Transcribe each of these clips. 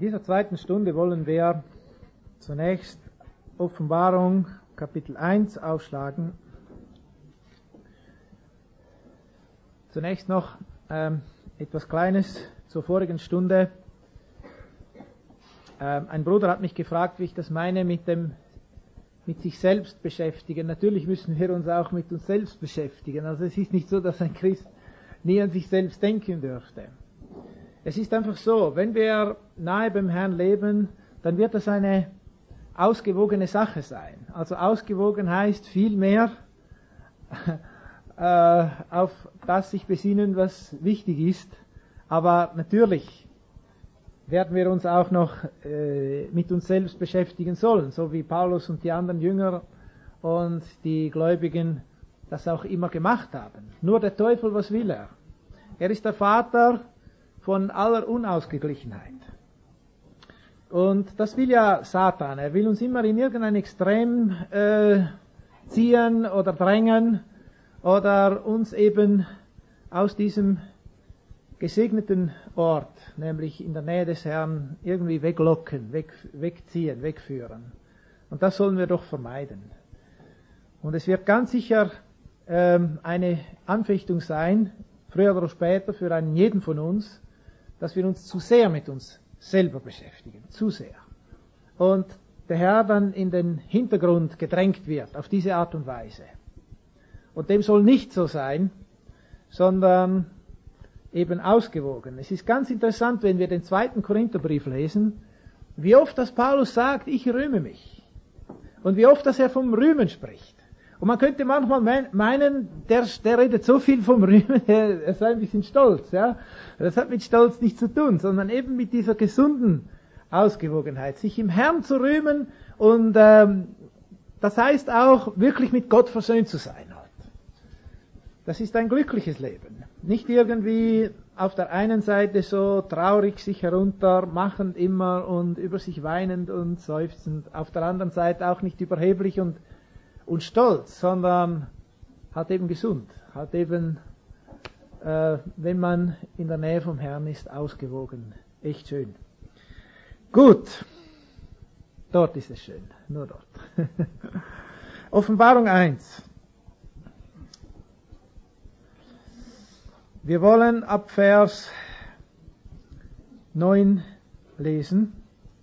dieser zweiten Stunde wollen wir zunächst Offenbarung Kapitel 1 aufschlagen. Zunächst noch etwas Kleines zur vorigen Stunde. Ein Bruder hat mich gefragt, wie ich das meine mit sich selbst beschäftigen. Natürlich müssen wir uns auch mit uns selbst beschäftigen. Also es ist nicht so, dass ein Christ nie an sich selbst denken dürfte. Es ist einfach so, wenn wir nahe beim Herrn leben, dann wird das eine ausgewogene Sache sein. Also ausgewogen heißt vielmehr auf das sich besinnen, was wichtig ist. Aber natürlich werden wir uns auch noch mit uns selbst beschäftigen sollen, so wie Paulus und die anderen Jünger und die Gläubigen das auch immer gemacht haben. Nur der Teufel, was will er? Er ist der Vater von aller Unausgeglichenheit. Und das will ja Satan. Er will uns immer in irgendein Extrem ziehen oder drängen oder uns eben aus diesem gesegneten Ort, nämlich in der Nähe des Herrn, irgendwie weglocken, wegziehen, wegführen. Und das sollen wir doch vermeiden. Und es wird ganz sicher eine Anfechtung sein, früher oder später, für einen jeden von uns, dass wir uns zu sehr mit uns selber beschäftigen, zu sehr. Und der Herr dann in den Hintergrund gedrängt wird, auf diese Art und Weise. Und dem soll nicht so sein, sondern eben ausgewogen. Es ist ganz interessant, wenn wir den 2. Korintherbrief lesen, wie oft das Paulus sagt, ich rühme mich. Und wie oft, dass er vom Rühmen spricht. Und man könnte manchmal meinen, der redet so viel vom Rühmen, er sei ein bisschen stolz. Ja? Das hat mit Stolz nichts zu tun, sondern eben mit dieser gesunden Ausgewogenheit. Sich im Herrn zu rühmen und das heißt auch, wirklich mit Gott versöhnt zu sein. Das ist ein glückliches Leben. Nicht irgendwie auf der einen Seite so traurig sich heruntermachend immer und über sich weinend und seufzend. Auf der anderen Seite auch nicht überheblich und stolz, sondern halt eben gesund. Halt eben, wenn man in der Nähe vom Herrn ist, ausgewogen. Echt schön. Gut. Dort ist es schön. Nur dort. Offenbarung 1. Wir wollen ab Vers 9 lesen.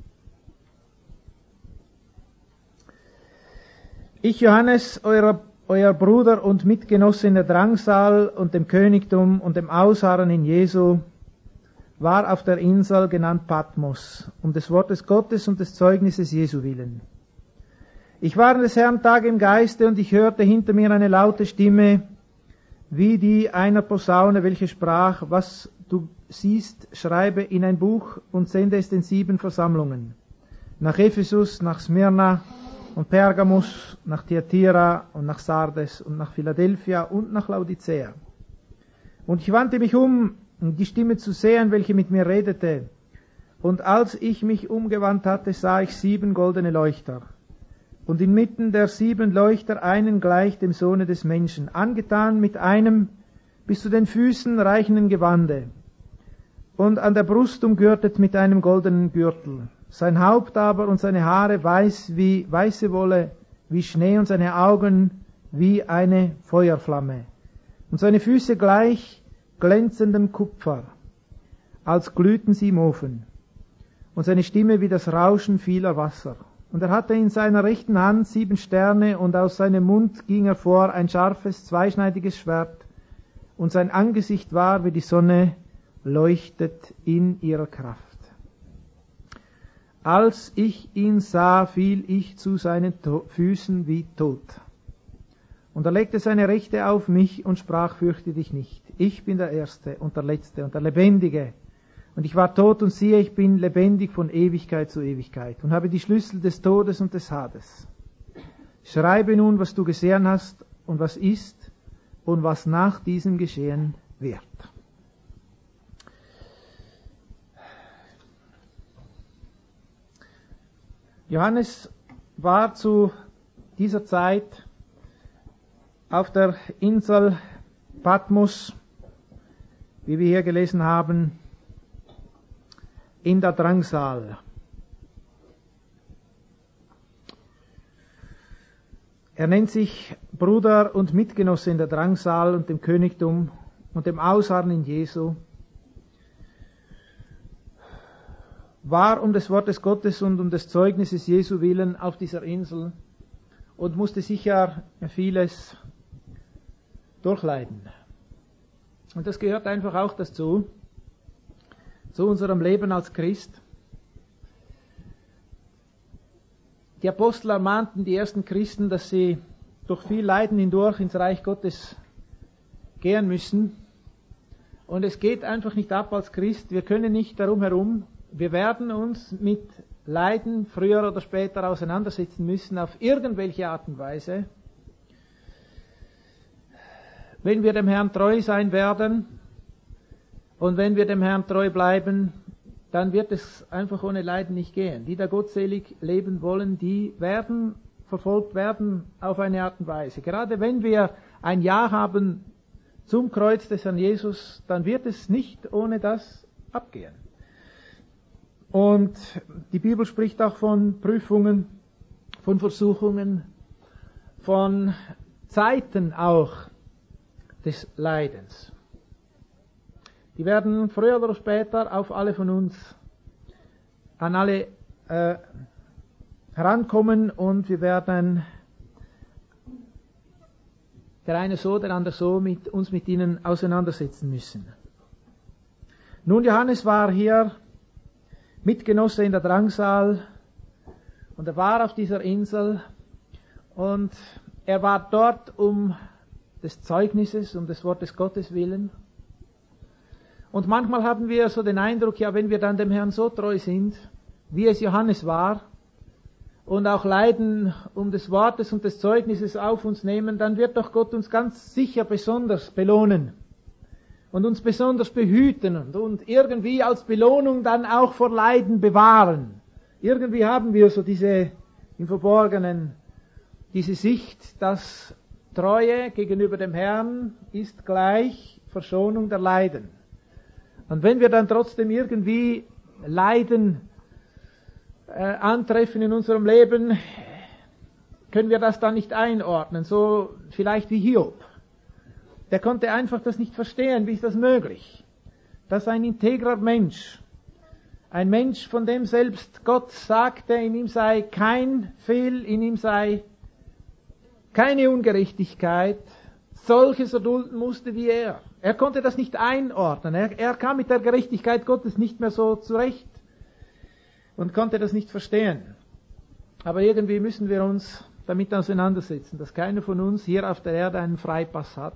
Ich, Johannes, euer Bruder und Mitgenosse in der Drangsal und dem Königtum und dem Ausharren in Jesu, war auf der Insel genannt Patmos, um des Wortes Gottes und des Zeugnisses Jesu willen. Ich war in des Herrn Tage im Geiste und ich hörte hinter mir eine laute Stimme, wie die einer Posaune, welche sprach, was du siehst, schreibe in ein Buch und sende es den 7 Versammlungen. Nach Ephesus, nach Smyrna und Pergamus, nach Thyatira und nach Sardes und nach Philadelphia und nach Laodicea. Und ich wandte mich um die Stimme zu sehen, welche mit mir redete. Und als ich mich umgewandt hatte, sah ich 7 goldene Leuchter. Und inmitten der 7 Leuchter einen gleich dem Sohne des Menschen, angetan mit einem bis zu den Füßen reichenden Gewande und an der Brust umgürtet mit einem goldenen Gürtel. Sein Haupt aber und seine Haare weiß wie weiße Wolle, wie Schnee und seine Augen wie eine Feuerflamme. Und seine Füße gleich glänzendem Kupfer, als glühten sie im Ofen. Und seine Stimme wie das Rauschen vieler Wasser. Und er hatte in seiner rechten Hand 7 Sterne, und aus seinem Mund ging hervor ein scharfes, zweischneidiges Schwert, und sein Angesicht war wie die Sonne, leuchtet in ihrer Kraft. Als ich ihn sah, fiel ich zu seinen Füßen wie tot. Und er legte seine Rechte auf mich und sprach, fürchte dich nicht. Ich bin der Erste und der Letzte und der Lebendige. Und ich war tot und siehe, ich bin lebendig von Ewigkeit zu Ewigkeit und habe die Schlüssel des Todes und des Hades. Schreibe nun, was du gesehen hast und was ist und was nach diesem geschehen wird. Johannes war zu dieser Zeit auf der Insel Patmos, wie wir hier gelesen haben, in der Drangsal. Er nennt sich Bruder und Mitgenosse in der Drangsal und dem Königtum und dem Ausharren in Jesu. War um des Wortes Gottes und um des Zeugnisses Jesu willen auf dieser Insel und musste sicher vieles durchleiden. Und das gehört einfach auch dazu, zu unserem Leben als Christ. Die Apostel ermahnten die ersten Christen, dass sie durch viel Leiden hindurch ins Reich Gottes gehen müssen. Und es geht einfach nicht ab als Christ. Wir können nicht darum herum. Wir werden uns mit Leiden früher oder später auseinandersetzen müssen, auf irgendwelche Art und Weise. Wenn wir dem Herrn treu sein werden und wenn wir dem Herrn treu bleiben, dann wird es einfach ohne Leiden nicht gehen. Die da gottselig leben wollen, die werden verfolgt werden auf eine Art und Weise. Gerade wenn wir ein Ja haben zum Kreuz des Herrn Jesus, dann wird es nicht ohne das abgehen. Und die Bibel spricht auch von Prüfungen, von Versuchungen, von Zeiten auch des Leidens. Die werden früher oder später auf alle von uns, an alle herankommen und wir werden der eine so, der andere so uns mit ihnen auseinandersetzen müssen. Nun, Johannes war hier Mitgenosse in der Drangsal und er war auf dieser Insel und er war dort um des Zeugnisses, um des Wortes Gottes willen. Und manchmal haben wir so den Eindruck, ja, wenn wir dann dem Herrn so treu sind, wie es Johannes war, und auch Leiden um des Wortes und des Zeugnisses auf uns nehmen, dann wird doch Gott uns ganz sicher besonders belohnen und uns besonders behüten und irgendwie als Belohnung dann auch vor Leiden bewahren. Irgendwie haben wir so im Verborgenen diese Sicht, dass Treue gegenüber dem Herrn ist gleich Verschonung der Leiden. Und wenn wir dann trotzdem irgendwie Leiden antreffen in unserem Leben, können wir das dann nicht einordnen, so vielleicht wie Hiob. Der konnte einfach das nicht verstehen, wie ist das möglich, dass ein integrer Mensch, ein Mensch, von dem selbst Gott sagte, in ihm sei kein Fehl, in ihm sei keine Ungerechtigkeit, solches erdulden musste wie er. Er konnte das nicht einordnen. Er kam mit der Gerechtigkeit Gottes nicht mehr so zurecht und konnte das nicht verstehen. Aber irgendwie müssen wir uns damit auseinandersetzen, dass keiner von uns hier auf der Erde einen Freipass hat.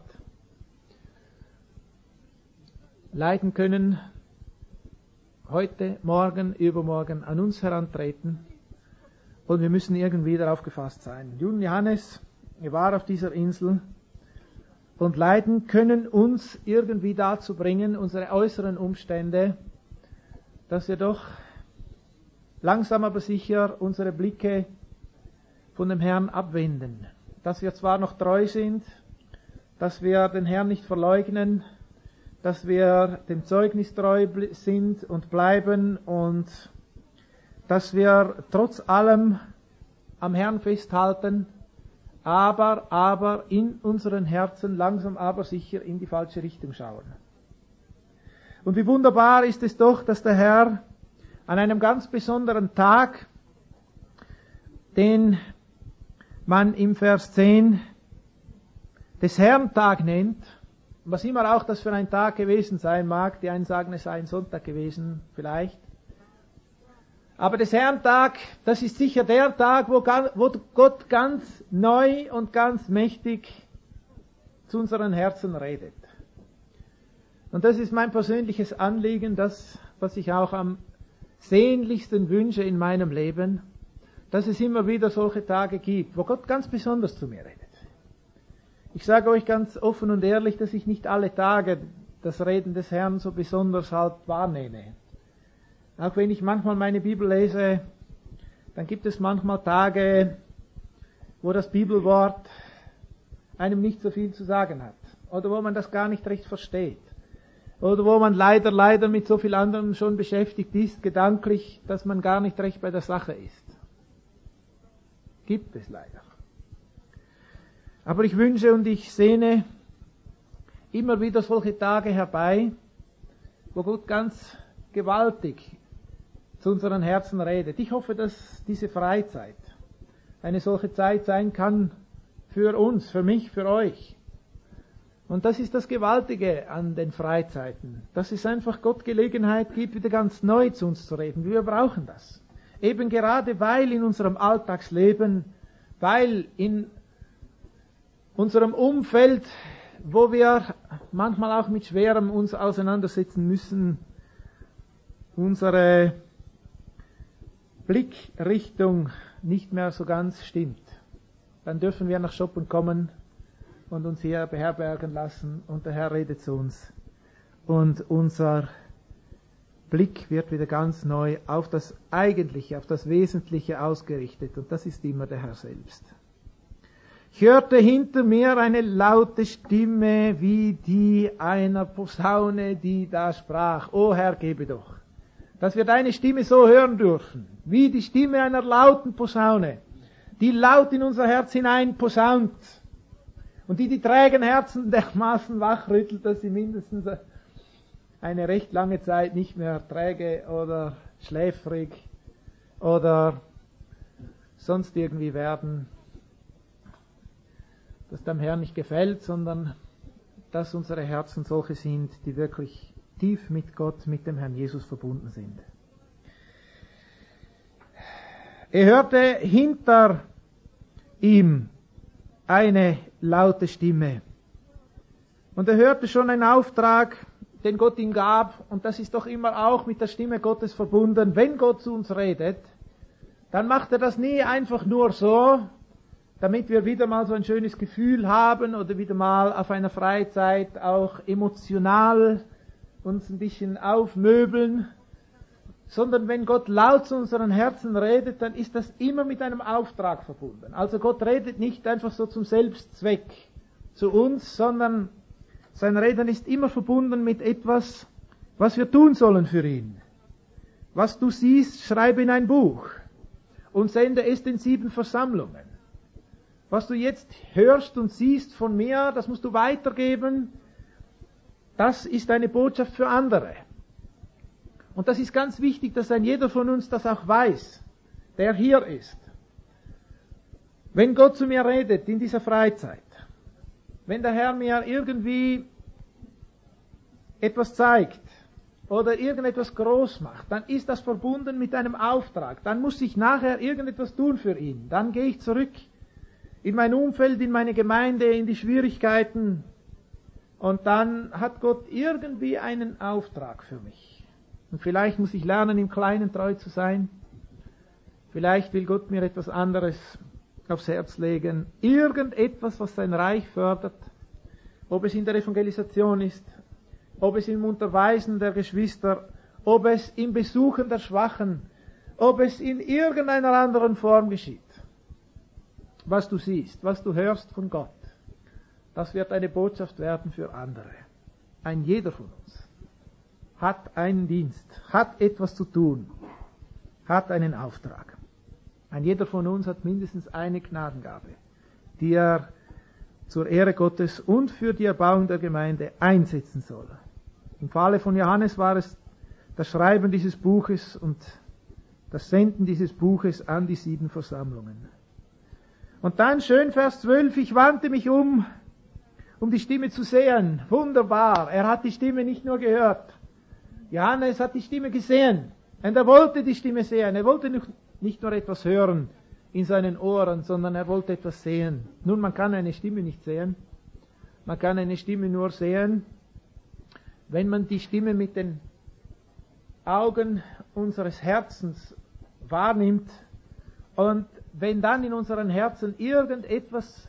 Leiden können heute, morgen, übermorgen an uns herantreten und wir müssen irgendwie darauf gefasst sein. Johannes, er war auf dieser Insel und Leiden können uns irgendwie dazu bringen, unsere äußeren Umstände, dass wir doch langsam aber sicher unsere Blicke von dem Herrn abwenden. Dass wir zwar noch treu sind, dass wir den Herrn nicht verleugnen, dass wir dem Zeugnis treu sind und bleiben und dass wir trotz allem am Herrn festhalten, aber in unseren Herzen langsam aber sicher in die falsche Richtung schauen. Und wie wunderbar ist es doch, dass der Herr an einem ganz besonderen Tag, den man im Vers 10 des Herrntag nennt, was immer auch das für ein Tag gewesen sein mag, die einen sagen, es sei ein Sonntag gewesen, vielleicht. Aber des Herrntag, das ist sicher der Tag, wo Gott ganz neu und ganz mächtig zu unseren Herzen redet. Und das ist mein persönliches Anliegen, das, was ich auch am sehnlichsten wünsche in meinem Leben, dass es immer wieder solche Tage gibt, wo Gott ganz besonders zu mir redet. Ich sage euch ganz offen und ehrlich, dass ich nicht alle Tage das Reden des Herrn so besonders halt wahrnehme. Auch wenn ich manchmal meine Bibel lese, dann gibt es manchmal Tage, wo das Bibelwort einem nicht so viel zu sagen hat oder wo man das gar nicht recht versteht. oder wo man leider mit so viel anderem schon beschäftigt ist, gedanklich, dass man gar nicht recht bei der Sache ist. Gibt es leider. Aber ich wünsche und ich sehne immer wieder solche Tage herbei, wo Gott ganz gewaltig zu unseren Herzen redet. Ich hoffe, dass diese Freizeit eine solche Zeit sein kann für uns, für mich, für euch. Und das ist das Gewaltige an den Freizeiten, dass es einfach Gott Gelegenheit gibt, wieder ganz neu zu uns zu reden. Wir brauchen das. Eben gerade weil in unserem Alltagsleben, weil in unserem Umfeld, wo wir manchmal auch mit Schwerem uns auseinandersetzen müssen, unsere Blickrichtung nicht mehr so ganz stimmt. Dann dürfen wir nach Schoppen kommen und uns hier beherbergen lassen und der Herr redet zu uns. Und unser Blick wird wieder ganz neu auf das Eigentliche, auf das Wesentliche ausgerichtet und das ist immer der Herr selbst. Ich hörte hinter mir eine laute Stimme wie die einer Posaune, die da sprach. O Herr, gebe doch, dass wir deine Stimme so hören dürfen, wie die Stimme einer lauten Posaune, die laut in unser Herz hinein posaunt und die trägen Herzen dermaßen wachrüttelt, dass sie mindestens eine recht lange Zeit nicht mehr träge oder schläfrig oder sonst irgendwie werden, das dem Herrn nicht gefällt, sondern dass unsere Herzen solche sind, die wirklich tief mit Gott, mit dem Herrn Jesus verbunden sind. Er hörte hinter ihm eine laute Stimme. Und er hörte schon einen Auftrag, den Gott ihm gab, und das ist doch immer auch mit der Stimme Gottes verbunden. Wenn Gott zu uns redet, dann macht er das nie einfach nur so, damit wir wieder mal so ein schönes Gefühl haben oder wieder mal auf einer Freizeit auch emotional uns ein bisschen aufmöbeln, sondern wenn Gott laut zu unseren Herzen redet, dann ist das immer mit einem Auftrag verbunden. Also Gott redet nicht einfach so zum Selbstzweck zu uns, sondern sein Reden ist immer verbunden mit etwas, was wir tun sollen für ihn. Was du siehst, schreibe in ein Buch und sende es den 7 Versammlungen. Was du jetzt hörst und siehst von mir, das musst du weitergeben. Das ist eine Botschaft für andere. Und das ist ganz wichtig, dass ein jeder von uns das auch weiß, der hier ist. Wenn Gott zu mir redet in dieser Freizeit, wenn der Herr mir irgendwie etwas zeigt oder irgendetwas groß macht, dann ist das verbunden mit einem Auftrag. Dann muss ich nachher irgendetwas tun für ihn. Dann gehe ich zurück in mein Umfeld, in meine Gemeinde, in die Schwierigkeiten. Und dann hat Gott irgendwie einen Auftrag für mich. Und vielleicht muss ich lernen, im Kleinen treu zu sein. Vielleicht will Gott mir etwas anderes aufs Herz legen. Irgendetwas, was sein Reich fördert. Ob es in der Evangelisation ist, ob es im Unterweisen der Geschwister, ob es im Besuchen der Schwachen, ob es in irgendeiner anderen Form geschieht. Was du siehst, was du hörst von Gott, das wird eine Botschaft werden für andere. Ein jeder von uns hat einen Dienst, hat etwas zu tun, hat einen Auftrag. Ein jeder von uns hat mindestens eine Gnadengabe, die er zur Ehre Gottes und für die Erbauung der Gemeinde einsetzen soll. Im Falle von Johannes war es das Schreiben dieses Buches und das Senden dieses Buches an die 7 Versammlungen. Und dann schön Vers 12, ich wandte mich um die Stimme zu sehen. Wunderbar, er hat die Stimme nicht nur gehört. Johannes hat die Stimme gesehen. Und er wollte die Stimme sehen. Er wollte nicht nur etwas hören in seinen Ohren, sondern er wollte etwas sehen. Nun, man kann eine Stimme nicht sehen. Man kann eine Stimme nur sehen, wenn man die Stimme mit den Augen unseres Herzens wahrnimmt und wenn dann in unseren Herzen irgendetwas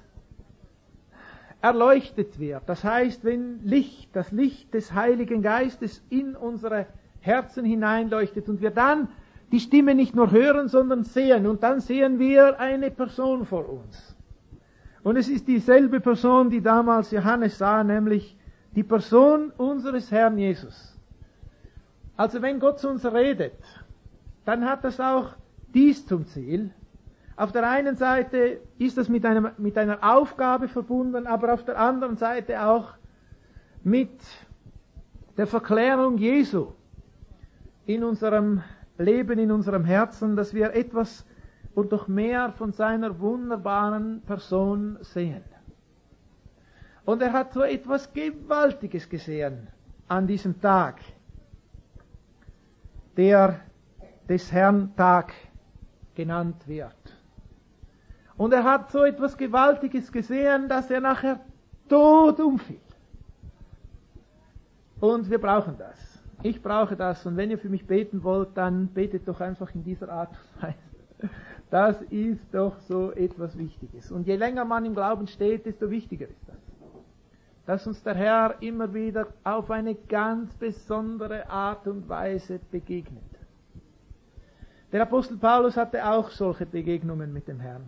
erleuchtet wird, das heißt, wenn das Licht des Heiligen Geistes in unsere Herzen hineinleuchtet und wir dann die Stimme nicht nur hören, sondern sehen, und dann sehen wir eine Person vor uns. Und es ist dieselbe Person, die damals Johannes sah, nämlich die Person unseres Herrn Jesus. Also wenn Gott zu uns redet, dann hat das auch dies zum Ziel. Auf der einen Seite ist das mit einer Aufgabe verbunden, aber auf der anderen Seite auch mit der Verklärung Jesu in unserem Leben, in unserem Herzen, dass wir etwas und doch mehr von seiner wunderbaren Person sehen. Und er hat so etwas Gewaltiges gesehen an diesem Tag, der des Herrn Tag genannt wird. Und er hat so etwas Gewaltiges gesehen, dass er nachher tot umfiel. Und wir brauchen das. Ich brauche das. Und wenn ihr für mich beten wollt, dann betet doch einfach in dieser Art und Weise. Das ist doch so etwas Wichtiges. Und je länger man im Glauben steht, desto wichtiger ist das. Dass uns der Herr immer wieder auf eine ganz besondere Art und Weise begegnet. Der Apostel Paulus hatte auch solche Begegnungen mit dem Herrn.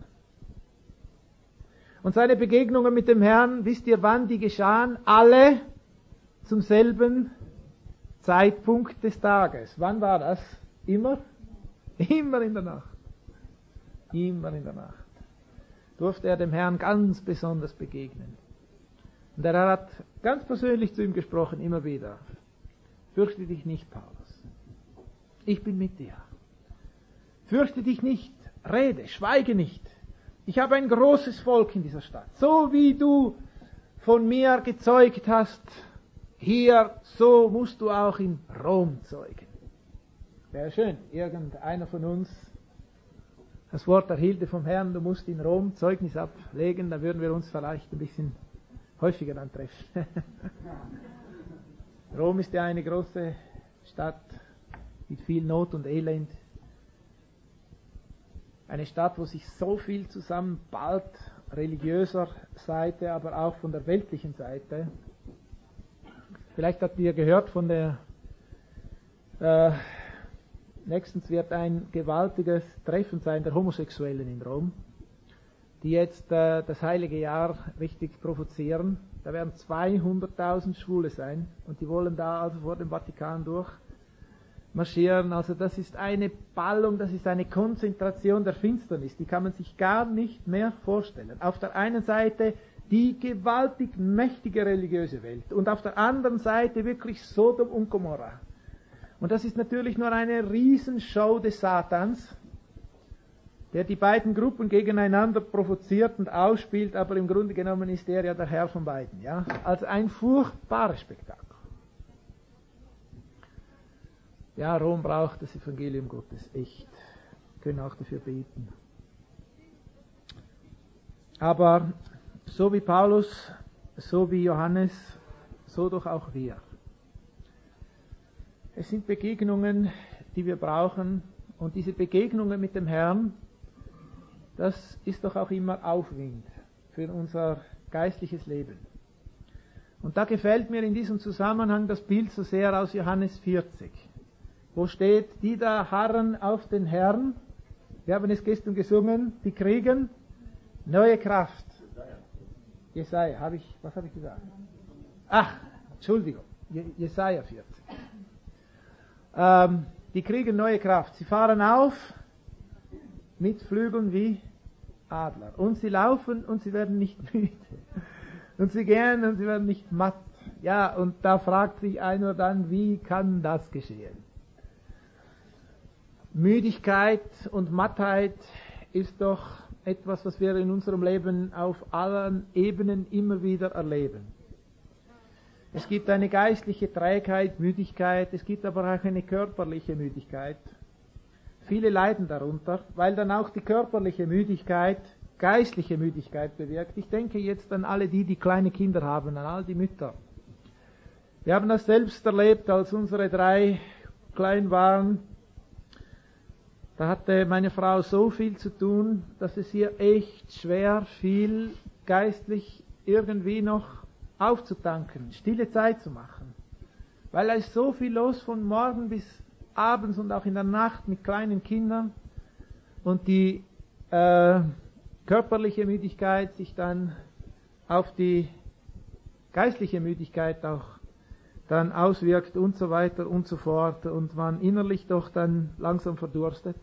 Und seine Begegnungen mit dem Herrn, wisst ihr, wann die geschahen? Alle zum selben Zeitpunkt des Tages. Wann war das? Immer? Immer in der Nacht. Immer in der Nacht. Durfte er dem Herrn ganz besonders begegnen. Und er hat ganz persönlich zu ihm gesprochen, immer wieder. Fürchte dich nicht, Paulus. Ich bin mit dir. Fürchte dich nicht. Rede, schweige nicht. Ich habe ein großes Volk in dieser Stadt. So wie du von mir gezeugt hast, hier, so musst du auch in Rom zeugen. Wäre schön, irgendeiner von uns das Wort erhielte vom Herrn, du musst in Rom Zeugnis ablegen, dann würden wir uns vielleicht ein bisschen häufiger dann treffen. Rom ist ja eine große Stadt mit viel Not und Elend. Eine Stadt, wo sich so viel zusammenballt, religiöser Seite, aber auch von der weltlichen Seite. Vielleicht habt ihr gehört von der, nächstens wird ein gewaltiges Treffen sein der Homosexuellen in Rom, die jetzt das heilige Jahr richtig provozieren. Da werden 200.000 Schwule sein und die wollen da also vor dem Vatikan durchmarschieren. Also das ist eine Ballung, das ist eine Konzentration der Finsternis, die kann man sich gar nicht mehr vorstellen. Auf der einen Seite die gewaltig mächtige religiöse Welt und auf der anderen Seite wirklich Sodom und Gomorra. Und das ist natürlich nur eine Riesenshow des Satans, der die beiden Gruppen gegeneinander provoziert und ausspielt, aber im Grunde genommen ist er ja der Herr von beiden. Ja? Also ein furchtbares Spektakel. Ja, Rom braucht das Evangelium Gottes echt. Wir können auch dafür beten. Aber so wie Paulus, so wie Johannes, so doch auch wir. Es sind Begegnungen, die wir brauchen, und diese Begegnungen mit dem Herrn, das ist doch auch immer Aufwind für unser geistliches Leben. Und da gefällt mir in diesem Zusammenhang das Bild so sehr aus Johannes 40, wo steht, die da harren auf den Herrn, wir haben es gestern gesungen, die kriegen neue Kraft. Jesaja, was habe ich gesagt? Ach, Entschuldigung, Jesaja 40. Die kriegen neue Kraft. Sie fahren auf mit Flügeln wie Adler. Und sie laufen und sie werden nicht müde. Und sie gehen und sie werden nicht matt. Ja, und da fragt sich einer dann, wie kann das geschehen? Müdigkeit und Mattheit ist doch etwas, was wir in unserem Leben auf allen Ebenen immer wieder erleben. Es gibt eine geistliche Trägheit, Müdigkeit, es gibt aber auch eine körperliche Müdigkeit. Viele leiden darunter, weil dann auch die körperliche Müdigkeit geistliche Müdigkeit bewirkt. Ich denke jetzt an alle die kleine Kinder haben, an all die Mütter. Wir haben das selbst erlebt, als unsere 3 klein waren. Da hatte meine Frau so viel zu tun, dass es ihr echt schwer fiel, geistlich irgendwie noch aufzutanken, stille Zeit zu machen. Weil da ist so viel los von morgen bis abends und auch in der Nacht mit kleinen Kindern. Und die körperliche Müdigkeit sich dann auf die geistliche Müdigkeit auch dann auswirkt und so weiter und so fort und man innerlich doch dann langsam verdurstet.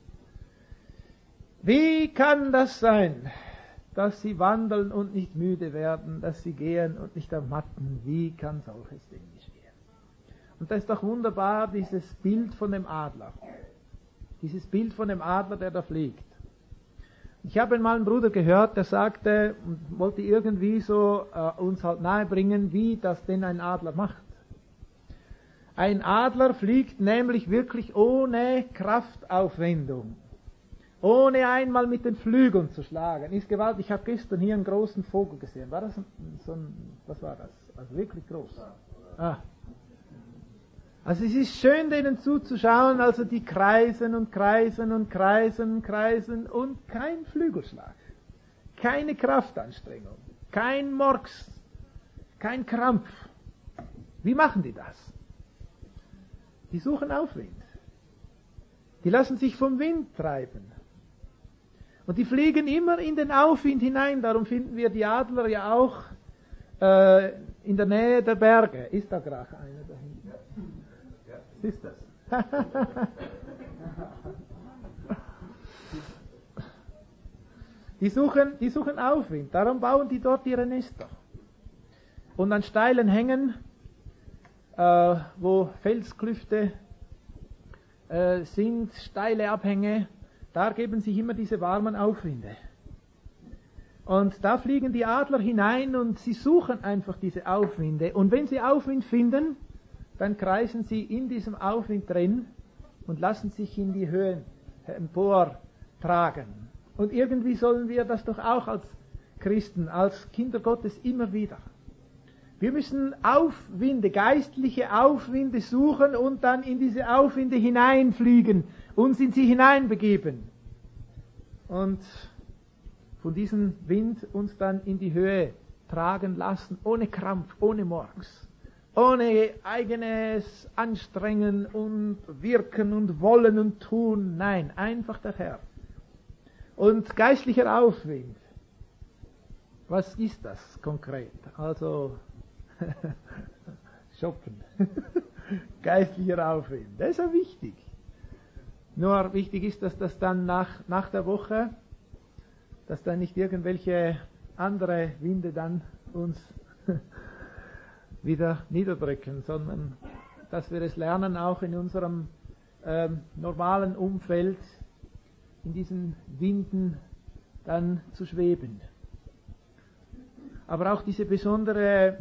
Wie kann das sein, dass sie wandeln und nicht müde werden, dass sie gehen und nicht ermatten? Wie kann solches Ding geschehen? Und das ist doch wunderbar, dieses Bild von dem Adler. Dieses Bild von dem Adler, der da fliegt. Ich habe einmal einen Bruder gehört, der sagte, und wollte irgendwie so uns halt nahebringen, wie das denn ein Adler macht. Ein Adler fliegt nämlich wirklich ohne Kraftaufwendung. Ohne einmal mit den Flügeln zu schlagen. Ist gewaltig. Ich habe gestern hier einen großen Vogel gesehen. War das so ein, was war das? Also wirklich groß. Ah. Also es ist schön, denen zuzuschauen, also die kreisen und kreisen und kreisen und kreisen und kein Flügelschlag. Keine Kraftanstrengung. Kein Murks. Kein Krampf. Wie machen die das? Die suchen Aufwind. Die lassen sich vom Wind treiben. Und die fliegen immer in den Aufwind hinein. Darum finden wir die Adler ja auch in der Nähe der Berge. Ist da gerade einer da hinten? Ja. Was ist das? Die suchen Aufwind. Darum bauen die dort ihre Nester. Und an steilen Hängen, wo Felsklüfte sind, steile Abhänge, da geben sich immer diese warmen Aufwinde. Und da fliegen die Adler hinein und sie suchen einfach diese Aufwinde. Und wenn sie Aufwind finden, dann kreisen sie in diesem Aufwind drin und lassen sich in die Höhen emportragen. Und irgendwie sollen wir das doch auch als Christen, als Kinder Gottes immer wieder. Wir müssen Aufwinde, geistliche Aufwinde suchen und dann in diese Aufwinde hineinfliegen, uns in sie hineinbegeben. Und von diesem Wind uns dann in die Höhe tragen lassen, ohne Krampf, ohne Murks, ohne eigenes Anstrengen und Wirken und Wollen und Tun. Nein, einfach der Herr. Und geistlicher Aufwind, was ist das konkret? Also shoppen. Geistlicher Aufwind. Das ist ja wichtig. Nur wichtig ist, dass das dann nach der Woche, dass dann nicht irgendwelche andere Winde dann uns wieder niederdrücken, sondern dass wir es lernen, auch in unserem normalen Umfeld, in diesen Winden dann zu schweben. Aber auch dieses besondere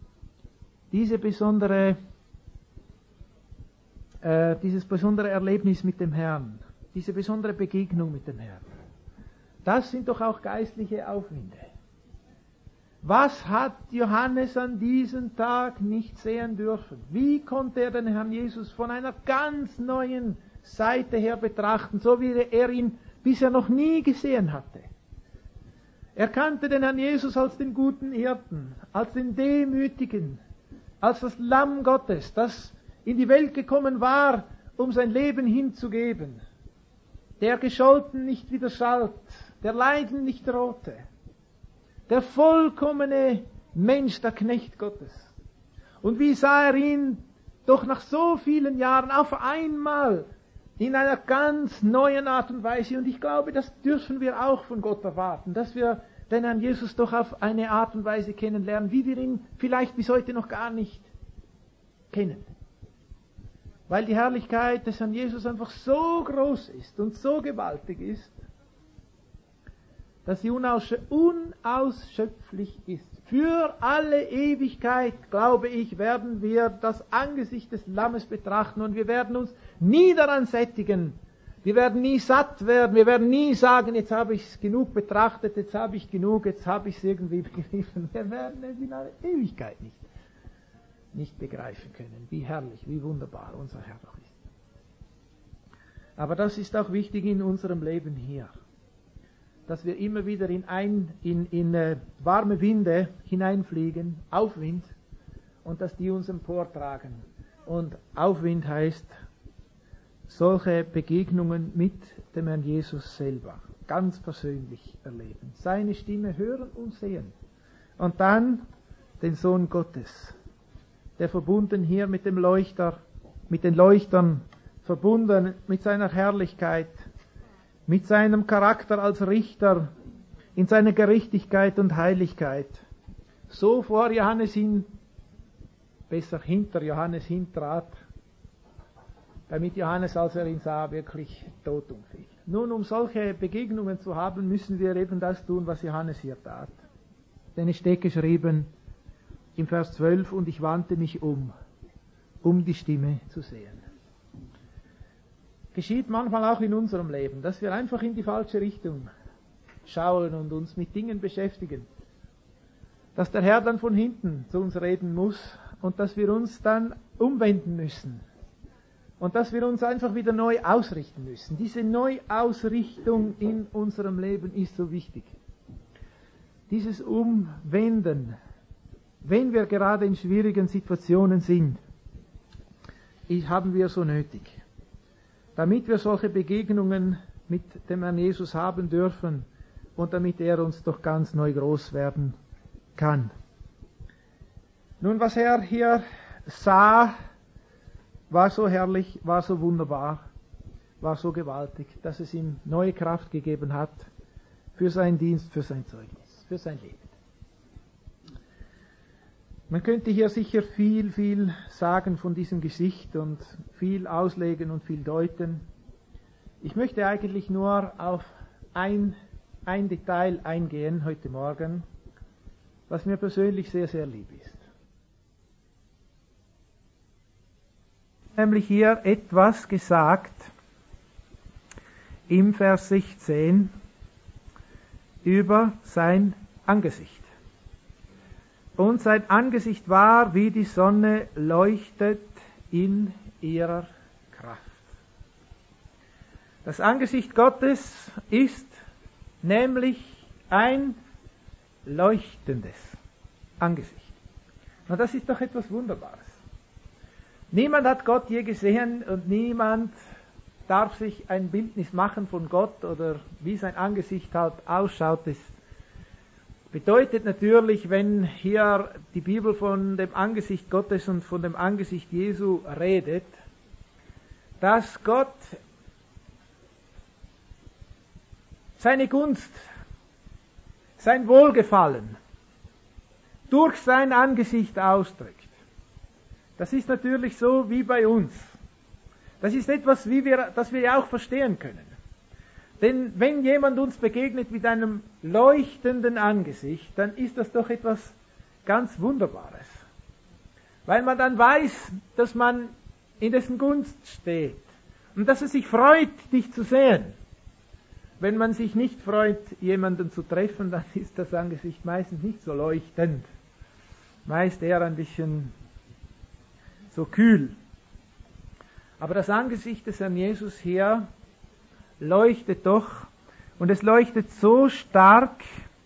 Erlebnis mit dem Herrn, diese besondere Begegnung mit dem Herrn, das sind doch auch geistliche Aufwinde. Was hat Johannes an diesem Tag nicht sehen dürfen? Wie konnte er den Herrn Jesus von einer ganz neuen Seite her betrachten, so wie er ihn bisher noch nie gesehen hatte? Er kannte den Herrn Jesus als den guten Hirten, als den Demütigen, als das Lamm Gottes, das in die Welt gekommen war, um sein Leben hinzugeben, der gescholten nicht widerschallt, der Leiden nicht drohte, der vollkommene Mensch, der Knecht Gottes. Und wie sah er ihn doch nach so vielen Jahren auf einmal in einer ganz neuen Art und Weise. Und ich glaube, das dürfen wir auch von Gott erwarten, dass wir den Herrn Jesus doch auf eine Art und Weise kennenlernen, wie wir ihn vielleicht bis heute noch gar nicht kennen. Weil die Herrlichkeit des Herrn Jesus einfach so groß ist und so gewaltig ist, dass sie unausschöpflich ist. Für alle Ewigkeit, glaube ich, werden wir das Angesicht des Lammes betrachten und wir werden uns nie daran sättigen. Wir werden nie satt werden, wir werden nie sagen, jetzt habe ich es genug betrachtet, jetzt habe ich genug, jetzt habe ich es irgendwie begriffen. Wir werden es in aller Ewigkeit nicht begreifen können, wie herrlich, wie wunderbar unser Herr doch ist. Aber das ist auch wichtig in unserem Leben hier, dass wir immer wieder in warme Winde hineinfliegen, Aufwind, und dass die uns emportragen. Und Aufwind heißt solche Begegnungen mit dem Herrn Jesus selber, ganz persönlich erleben, seine Stimme hören und sehen. Und dann den Sohn Gottes, der verbunden hier mit dem Leuchter, mit den Leuchtern, verbunden mit seiner Herrlichkeit, mit seinem Charakter als Richter, in seiner Gerechtigkeit und Heiligkeit, so vor Johannes hin, besser hinter Johannes hintrat, damit Johannes, als er ihn sah, wirklich tot umfiel. Nun, um solche Begegnungen zu haben, müssen wir eben das tun, was Johannes hier tat. Denn es steht geschrieben im Vers 12, und ich wandte mich um die Stimme zu sehen. Geschieht manchmal auch in unserem Leben, dass wir einfach in die falsche Richtung schauen und uns mit Dingen beschäftigen. Dass der Herr dann von hinten zu uns reden muss und dass wir uns dann umwenden müssen. Und dass wir uns einfach wieder neu ausrichten müssen. Diese Neuausrichtung in unserem Leben ist so wichtig. Dieses Umwenden, wenn wir gerade in schwierigen Situationen sind, haben wir so nötig. Damit wir solche Begegnungen mit dem Herrn Jesus haben dürfen und damit er uns doch ganz neu groß werden kann. Nun, was er hier sah, war so herrlich, war so wunderbar, war so gewaltig, dass es ihm neue Kraft gegeben hat für seinen Dienst, für sein Zeugnis, für sein Leben. Man könnte hier sicher viel sagen von diesem Gesicht und viel auslegen und viel deuten. Ich möchte eigentlich nur auf ein Detail eingehen heute Morgen, was mir persönlich sehr, sehr lieb ist. Nämlich hier etwas gesagt im Vers 16 über sein Angesicht. Und sein Angesicht war, wie die Sonne leuchtet in ihrer Kraft. Das Angesicht Gottes ist nämlich ein leuchtendes Angesicht. Und das ist doch etwas Wunderbares. Niemand hat Gott je gesehen und niemand darf sich ein Bildnis machen von Gott oder wie sein Angesicht halt ausschaut. Das bedeutet natürlich, wenn hier die Bibel von dem Angesicht Gottes und von dem Angesicht Jesu redet, dass Gott seine Gunst, sein Wohlgefallen durch sein Angesicht ausdrückt. Das ist natürlich so wie bei uns. Das ist etwas, das wir ja auch verstehen können. Denn wenn jemand uns begegnet mit einem leuchtenden Angesicht, dann ist das doch etwas ganz Wunderbares. Weil man dann weiß, dass man in dessen Gunst steht und dass es sich freut, dich zu sehen. Wenn man sich nicht freut, jemanden zu treffen, dann ist das Angesicht meistens nicht so leuchtend. Meist eher ein bisschen so kühl. Aber das Angesicht des Herrn Jesus hier leuchtet doch, und es leuchtet so stark,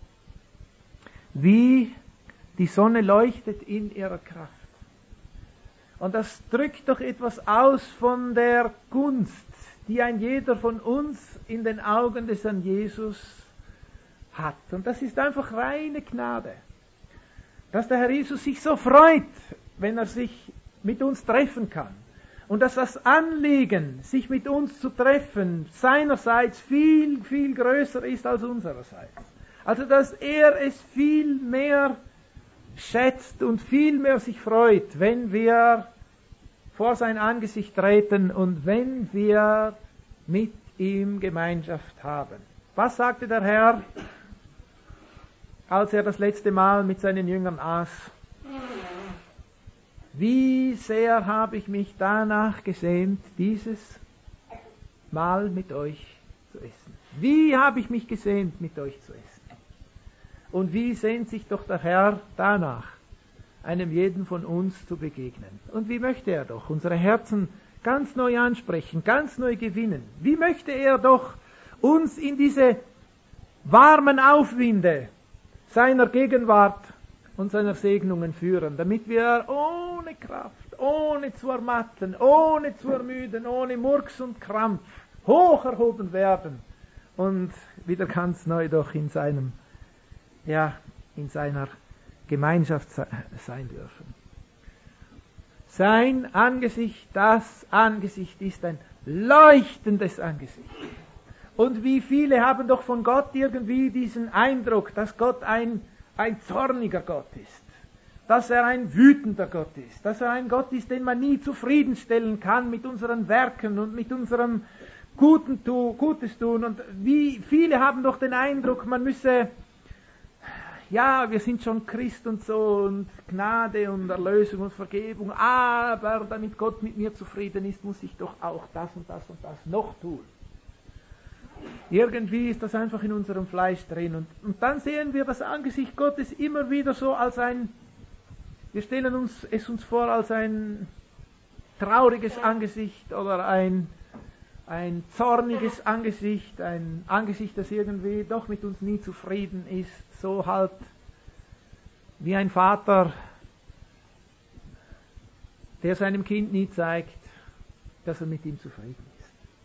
wie die Sonne leuchtet in ihrer Kraft. Und das drückt doch etwas aus von der Gunst, die ein jeder von uns in den Augen des Herrn Jesus hat. Und das ist einfach reine Gnade. Dass der Herr Jesus sich so freut, wenn er sich mit uns treffen kann. Und dass das Anliegen, sich mit uns zu treffen, seinerseits viel größer ist als unsererseits. Also dass er es viel mehr schätzt und viel mehr sich freut, wenn wir vor sein Angesicht treten und wenn wir mit ihm Gemeinschaft haben. Was sagte der Herr, als er das letzte Mal mit seinen Jüngern aß? Wie sehr habe ich mich danach gesehnt, dieses Mal mit euch zu essen. Wie habe ich mich gesehnt, mit euch zu essen. Und wie sehnt sich doch der Herr danach, einem jeden von uns zu begegnen. Und wie möchte er doch unsere Herzen ganz neu ansprechen, ganz neu gewinnen. Wie möchte er doch uns in diese warmen Aufwinde seiner Gegenwart und seiner Segnungen führen, damit wir ohne Kraft, ohne zu ermatten, ohne zu ermüden, ohne Murks und Krampf hoch erhoben werden und wieder ganz neu doch in seiner Gemeinschaft sein dürfen. Sein Angesicht, das Angesicht ist ein leuchtendes Angesicht. Und wie viele haben doch von Gott irgendwie diesen Eindruck, dass Gott ein zorniger Gott ist, dass er ein wütender Gott ist, dass er ein Gott ist, den man nie zufriedenstellen kann mit unseren Werken und mit unserem Gutes tun. Und wie viele haben doch den Eindruck, man müsse, ja, wir sind schon Christ und so und Gnade und Erlösung und Vergebung, aber damit Gott mit mir zufrieden ist, muss ich doch auch das und das und das noch tun. Irgendwie ist das einfach in unserem Fleisch drin. Und dann sehen wir das Angesicht Gottes immer wieder so als wir stellen es uns vor als ein trauriges Angesicht oder ein zorniges Angesicht, ein Angesicht, das irgendwie doch mit uns nie zufrieden ist, so halt wie ein Vater, der seinem Kind nie zeigt, dass er mit ihm zufrieden ist.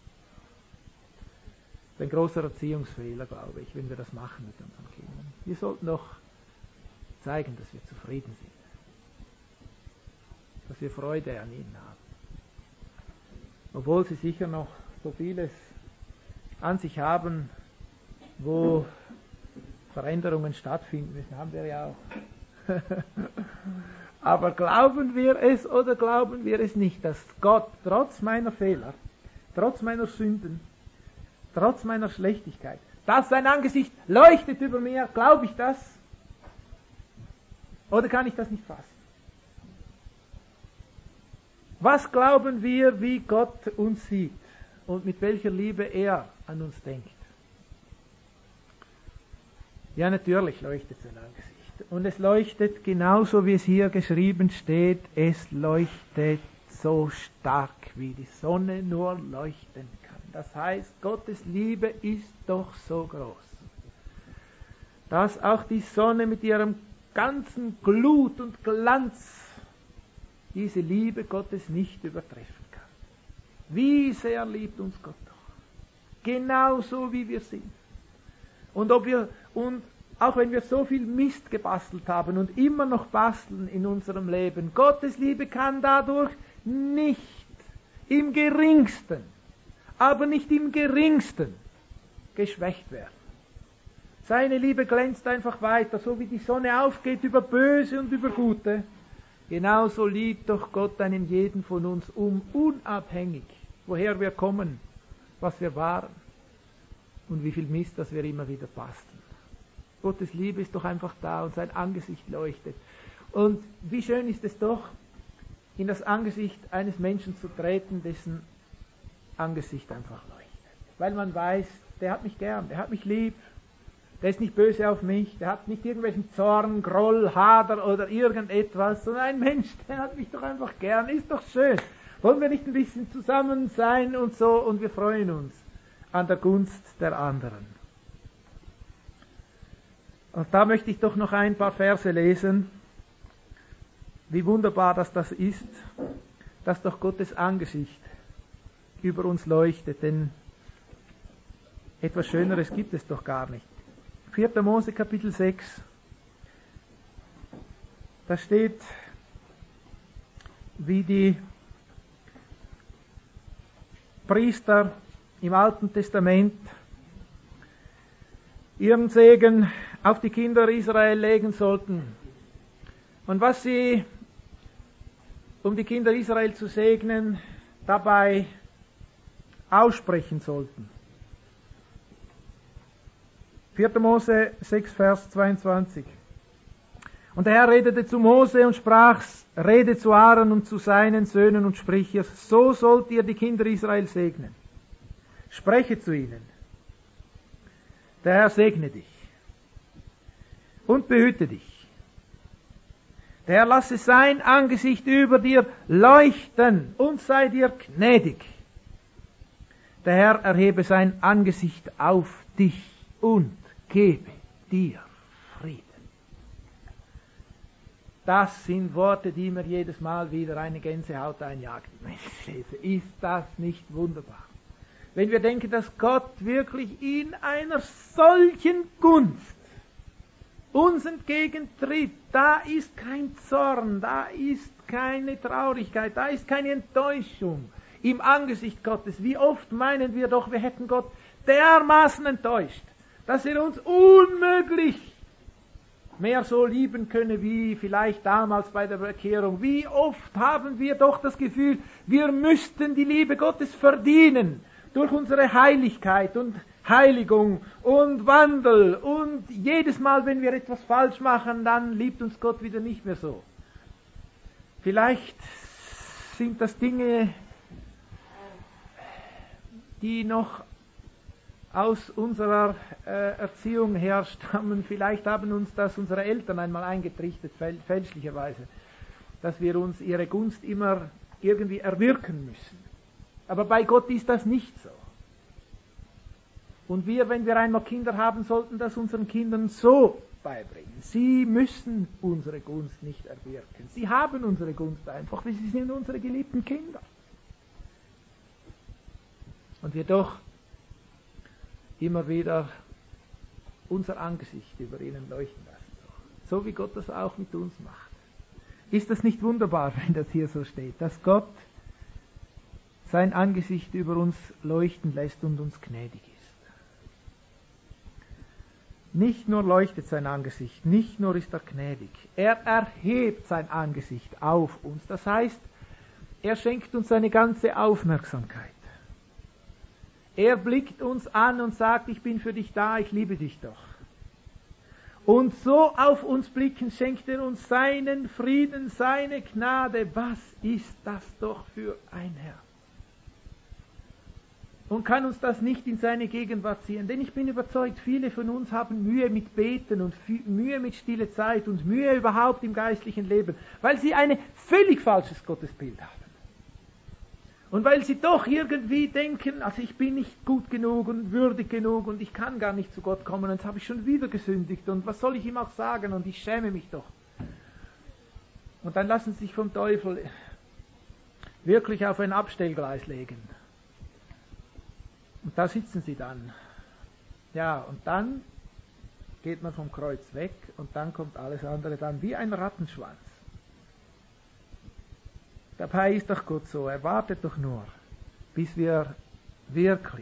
Das ist ein großer Erziehungsfehler, glaube ich, wenn wir das machen mit unseren Kindern. Wir sollten doch zeigen, dass wir zufrieden sind, dass wir Freude an ihnen haben. Obwohl sie sicher noch so vieles an sich haben, wo Veränderungen stattfinden müssen, haben wir ja auch. Aber glauben wir es oder glauben wir es nicht, dass Gott trotz meiner Fehler, trotz meiner Sünden, trotz meiner Schlechtigkeit, dass sein Angesicht leuchtet über mir, glaube ich das? Oder kann ich das nicht fassen? Was glauben wir, wie Gott uns sieht und mit welcher Liebe er an uns denkt? Ja, natürlich leuchtet sein Angesicht. Und es leuchtet genauso, wie es hier geschrieben steht, es leuchtet so stark, wie die Sonne nur leuchten kann. Das heißt, Gottes Liebe ist doch so groß, dass auch die Sonne mit ihrem ganzen Glut und Glanz diese Liebe Gottes nicht übertreffen kann. Wie sehr liebt uns Gott doch. Genauso wie wir sind. Und auch wenn wir so viel Mist gebastelt haben und immer noch basteln in unserem Leben, Gottes Liebe kann dadurch nicht im Geringsten, aber nicht im Geringsten geschwächt werden. Seine Liebe glänzt einfach weiter, so wie die Sonne aufgeht über Böse und über Gute. Genauso liebt doch Gott einen jeden von uns unabhängig, woher wir kommen, was wir waren und wie viel Mist, das wir immer wieder basteln. Gottes Liebe ist doch einfach da und sein Angesicht leuchtet. Und wie schön ist es doch, in das Angesicht eines Menschen zu treten, dessen Angesicht einfach leuchtet. Weil man weiß, der hat mich gern, der hat mich lieb, der ist nicht böse auf mich, der hat nicht irgendwelchen Zorn, Groll, Hader oder irgendetwas, sondern ein Mensch, der hat mich doch einfach gern, ist doch schön. Wollen wir nicht ein bisschen zusammen sein und so, und wir freuen uns an der Gunst der anderen. Und da möchte ich doch noch ein paar Verse lesen, wie wunderbar das ist, dass doch Gottes Angesicht über uns leuchtet, denn etwas Schöneres gibt es doch gar nicht. 4. Mose Kapitel 6, da steht, wie die Priester im Alten Testament ihren Segen auf die Kinder Israel legen sollten. Und was sie, um die Kinder Israel zu segnen, dabei aussprechen sollten. 4. Mose 6, Vers 22. Und der Herr redete zu Mose und sprach, rede zu Aaron und zu seinen Söhnen und sprich ihr, so sollt ihr die Kinder Israel segnen. Spreche zu ihnen. Der Herr segne dich und behüte dich. Der Herr lasse sein Angesicht über dir leuchten und sei dir gnädig. Der Herr erhebe sein Angesicht auf dich und gebe dir Frieden. Das sind Worte, die mir jedes Mal wieder eine Gänsehaut einjagen. Ist das nicht wunderbar? Wenn wir denken, dass Gott wirklich in einer solchen Gunst uns entgegentritt, da ist kein Zorn, da ist keine Traurigkeit, da ist keine Enttäuschung im Angesicht Gottes. Wie oft meinen wir doch, wir hätten Gott dermaßen enttäuscht, dass er uns unmöglich mehr so lieben könne wie vielleicht damals bei der Bekehrung. Wie oft haben wir doch das Gefühl, wir müssten die Liebe Gottes verdienen durch unsere Heiligkeit und Heiligung und Wandel, und jedes Mal, wenn wir etwas falsch machen, dann liebt uns Gott wieder nicht mehr so. Vielleicht sind das Dinge, die noch aus unserer Erziehung herstammen. Vielleicht haben uns das unsere Eltern einmal eingetrichtert, fälschlicherweise, dass wir uns ihre Gunst immer irgendwie erwirken müssen. Aber bei Gott ist das nicht so. Und wir, wenn wir einmal Kinder haben, sollten das unseren Kindern so beibringen. Sie müssen unsere Gunst nicht erwirken. Sie haben unsere Gunst einfach, weil sie sind unsere geliebten Kinder. Und wir doch immer wieder unser Angesicht über ihnen leuchten lassen. So wie Gott das auch mit uns macht. Ist das nicht wunderbar, wenn das hier so steht, dass Gott sein Angesicht über uns leuchten lässt und uns gnädig ist? Nicht nur leuchtet sein Angesicht, nicht nur ist er gnädig, er erhebt sein Angesicht auf uns. Das heißt, er schenkt uns seine ganze Aufmerksamkeit. Er blickt uns an und sagt, ich bin für dich da, ich liebe dich doch. Und so auf uns blicken, schenkt er uns seinen Frieden, seine Gnade. Was ist das doch für ein Herr? Und kann uns das nicht in seine Gegenwart ziehen? Denn ich bin überzeugt, viele von uns haben Mühe mit Beten und Mühe mit stille Zeit und Mühe überhaupt im geistlichen Leben, weil sie ein völlig falsches Gottesbild haben. Und weil sie doch irgendwie denken, also ich bin nicht gut genug und würdig genug und ich kann gar nicht zu Gott kommen und jetzt habe ich schon wieder gesündigt und was soll ich ihm auch sagen und ich schäme mich doch. Und dann lassen sie sich vom Teufel wirklich auf ein Abstellgleis legen. Und da sitzen sie dann. Ja, und dann geht man vom Kreuz weg und dann kommt alles andere dann wie ein Rattenschwanz. Dabei ist doch Gott so, er wartet doch nur, bis wir wirklich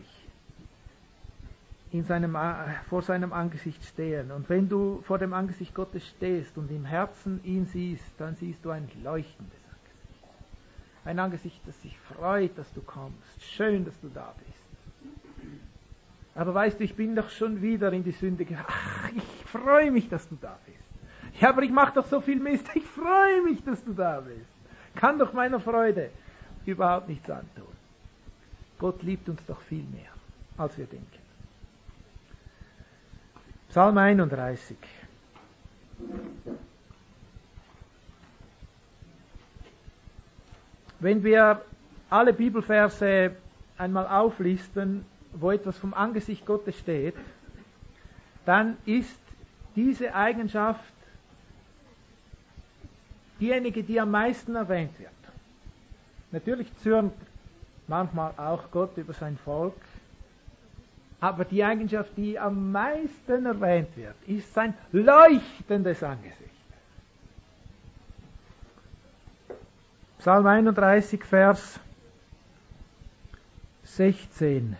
vor seinem Angesicht stehen. Und wenn du vor dem Angesicht Gottes stehst und im Herzen ihn siehst, dann siehst du ein leuchtendes Angesicht. Ein Angesicht, das sich freut, dass du kommst. Schön, dass du da bist. Aber weißt du, ich bin doch schon wieder in die Sünde gegangen. Ach, ich freue mich, dass du da bist. Ja, aber ich mache doch so viel Mist. Ich freue mich, dass du da bist. Kann doch meiner Freude überhaupt nichts antun. Gott liebt uns doch viel mehr, als wir denken. Psalm 31. Wenn wir alle Bibelverse einmal auflisten, wo etwas vom Angesicht Gottes steht, dann ist diese Eigenschaft diejenige, die am meisten erwähnt wird. Natürlich zürnt manchmal auch Gott über sein Volk, aber die Eigenschaft, die am meisten erwähnt wird, ist sein leuchtendes Angesicht. Psalm 31, Vers 16.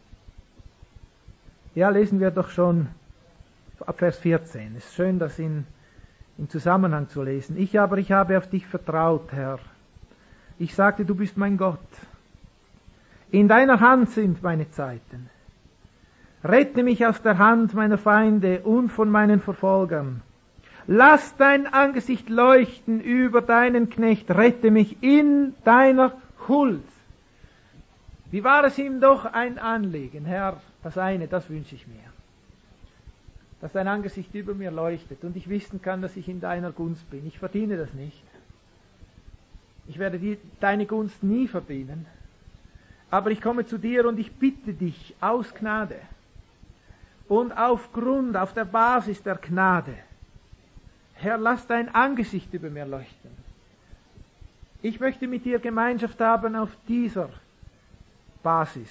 Ja, lesen wir doch schon ab Vers 14. Es ist schön, das im Zusammenhang zu lesen. Ich habe auf dich vertraut, Herr. Ich sagte, du bist mein Gott. In deiner Hand sind meine Zeiten. Rette mich aus der Hand meiner Feinde und von meinen Verfolgern. Lass dein Angesicht leuchten über deinen Knecht. Rette mich in deiner Huld. Wie war es ihm doch ein Anliegen, Herr, das eine, das wünsche ich mir. Dass dein Angesicht über mir leuchtet und ich wissen kann, dass ich in deiner Gunst bin. Ich verdiene das nicht. Ich werde deine Gunst nie verdienen. Aber ich komme zu dir und ich bitte dich aus Gnade und auf der Basis der Gnade. Herr, lass dein Angesicht über mir leuchten. Ich möchte mit dir Gemeinschaft haben auf dieser Basis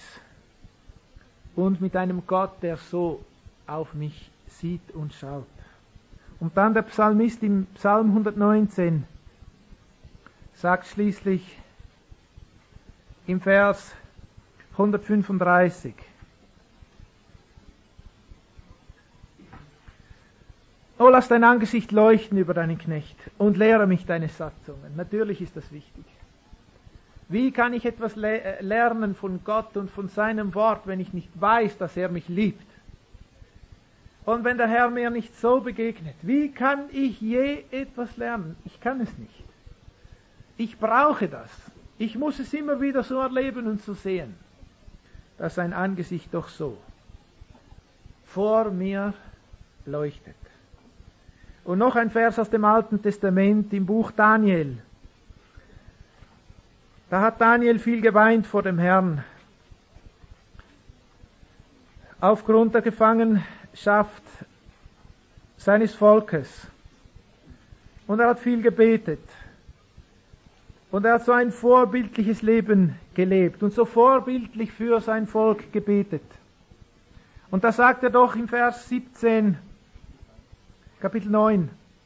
und mit einem Gott, der so auf mich sieht und schaut. Und dann der Psalmist im Psalm 119 sagt schließlich im Vers 135: O lass dein Angesicht leuchten über deinen Knecht und lehre mich deine Satzungen. Natürlich ist das wichtig. Wie kann ich etwas lernen von Gott und von seinem Wort, wenn ich nicht weiß, dass er mich liebt? Und wenn der Herr mir nicht so begegnet, wie kann ich je etwas lernen? Ich kann es nicht. Ich brauche das. Ich muss es immer wieder so erleben und so sehen, dass sein Angesicht doch so vor mir leuchtet. Und noch ein Vers aus dem Alten Testament im Buch Daniel. Da hat Daniel viel geweint vor dem Herrn. Aufgrund der Gefangenschaft seines Volkes. Und er hat viel gebetet. Und er hat so ein vorbildliches Leben gelebt und so vorbildlich für sein Volk gebetet. Und da sagt er doch im Vers 17, Kapitel 9,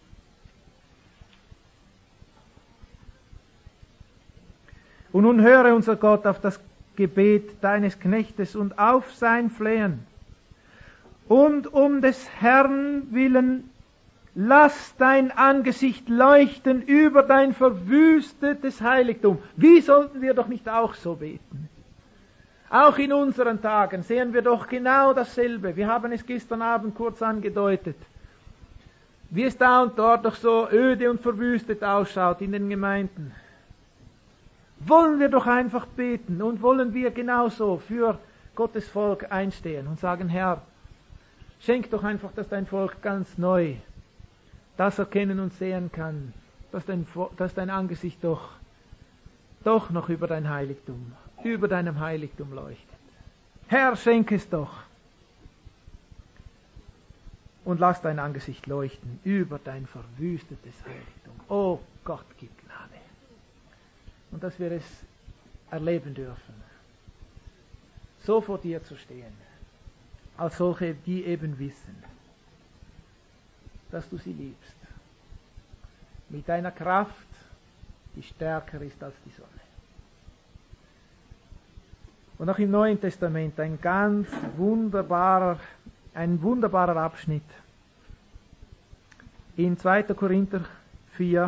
und nun höre unser Gott auf das Gebet deines Knechtes und auf sein Flehen. Und um des Herrn willen, lass dein Angesicht leuchten über dein verwüstetes Heiligtum. Wie sollten wir doch nicht auch so beten? Auch in unseren Tagen sehen wir doch genau dasselbe. Wir haben es gestern Abend kurz angedeutet. Wie es da und dort doch so öde und verwüstet ausschaut in den Gemeinden. Wollen wir doch einfach beten und wollen wir genauso für Gottes Volk einstehen und sagen, Herr, schenk doch einfach, dass dein Volk ganz neu das erkennen und sehen kann, dass dein Angesicht doch noch über dein Heiligtum, über deinem Heiligtum leuchtet. Herr, schenk es doch. Und lass dein Angesicht leuchten über dein verwüstetes Heiligtum. Oh Gott, gib Gnade. Und dass wir es erleben dürfen, so vor dir zu stehen, als solche, die eben wissen, dass du sie liebst, mit einer Kraft, die stärker ist als die Sonne. Und auch im Neuen Testament ein wunderbarer Abschnitt. In 2. Korinther 4,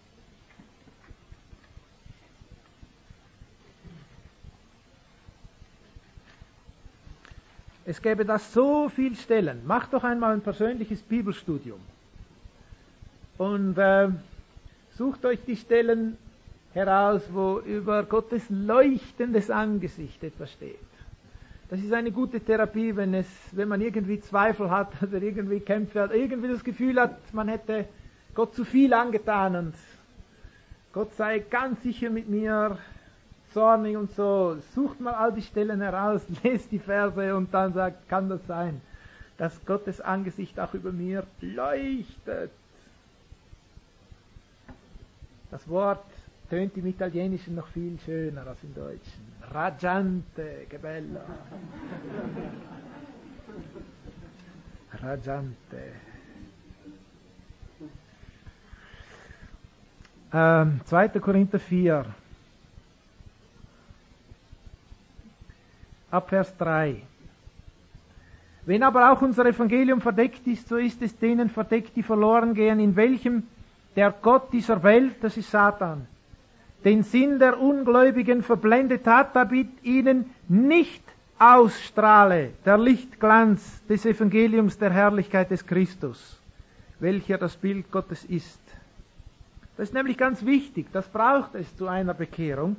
es gäbe da so viel Stellen. Macht doch einmal ein persönliches Bibelstudium. Und sucht euch die Stellen heraus, wo über Gottes leuchtendes Angesicht etwas steht. Das ist eine gute Therapie, wenn man irgendwie Zweifel hat oder irgendwie Kämpfe hat, irgendwie das Gefühl hat, man hätte Gott zu viel angetan und Gott sei ganz sicher mit mir zornig und so. Sucht mal all die Stellen heraus, lest die Verse und dann sagt, kann das sein, dass Gottes Angesicht auch über mir leuchtet. Das Wort tönt im Italienischen noch viel schöner als im Deutschen. Raggiante, che bello. Raggiante. 2. Korinther 4, ab Vers 3. Wenn aber auch unser Evangelium verdeckt ist, so ist es denen verdeckt, die verloren gehen, in welchem der Gott dieser Welt, das ist Satan, den Sinn der Ungläubigen verblendet hat, damit ihnen nicht ausstrahle der Lichtglanz des Evangeliums der Herrlichkeit des Christus, welcher das Bild Gottes ist. Das ist nämlich ganz wichtig, das braucht es zu einer Bekehrung.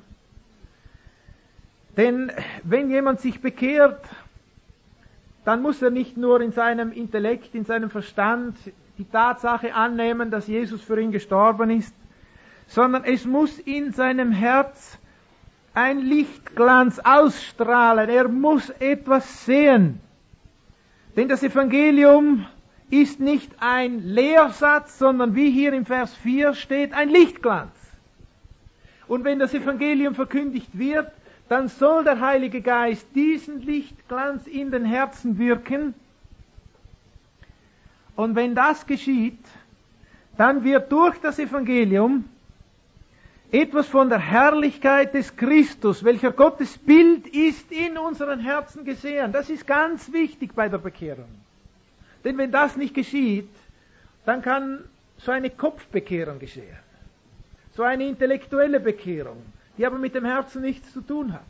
Denn wenn jemand sich bekehrt, dann muss er nicht nur in seinem Intellekt, in seinem Verstand die Tatsache annehmen, dass Jesus für ihn gestorben ist, sondern es muss in seinem Herz ein Lichtglanz ausstrahlen. Er muss etwas sehen. Denn das Evangelium ist nicht ein Lehrsatz, sondern wie hier im Vers 4 steht, ein Lichtglanz. Und wenn das Evangelium verkündigt wird, dann soll der Heilige Geist diesen Lichtglanz in den Herzen wirken Und wenn das geschieht, dann wird durch das Evangelium etwas von der Herrlichkeit des Christus, welcher Gottes Bild ist, in unseren Herzen gesehen. Das ist ganz wichtig bei der Bekehrung. Denn wenn das nicht geschieht, dann kann so eine Kopfbekehrung geschehen. So eine intellektuelle Bekehrung, die aber mit dem Herzen nichts zu tun hat.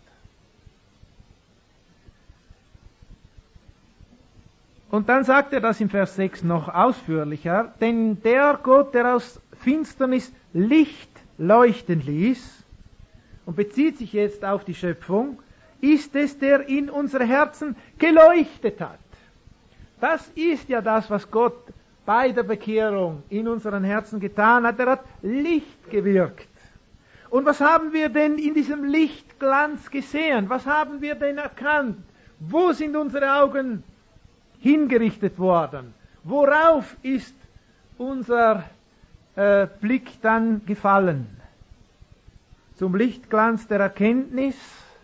Und dann sagt er das im Vers 6 noch ausführlicher, denn der Gott, der aus Finsternis Licht leuchten ließ, und bezieht sich jetzt auf die Schöpfung, ist es, der in unsere Herzen geleuchtet hat. Das ist ja das, was Gott bei der Bekehrung in unseren Herzen getan hat. Er hat Licht gewirkt. Und was haben wir denn in diesem Lichtglanz gesehen? Was haben wir denn erkannt? Wo sind unsere Augen hingerichtet worden? Worauf ist unser Blick dann gefallen? Zum Lichtglanz der Erkenntnis,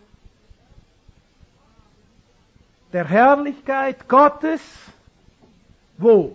der Herrlichkeit Gottes. Wo?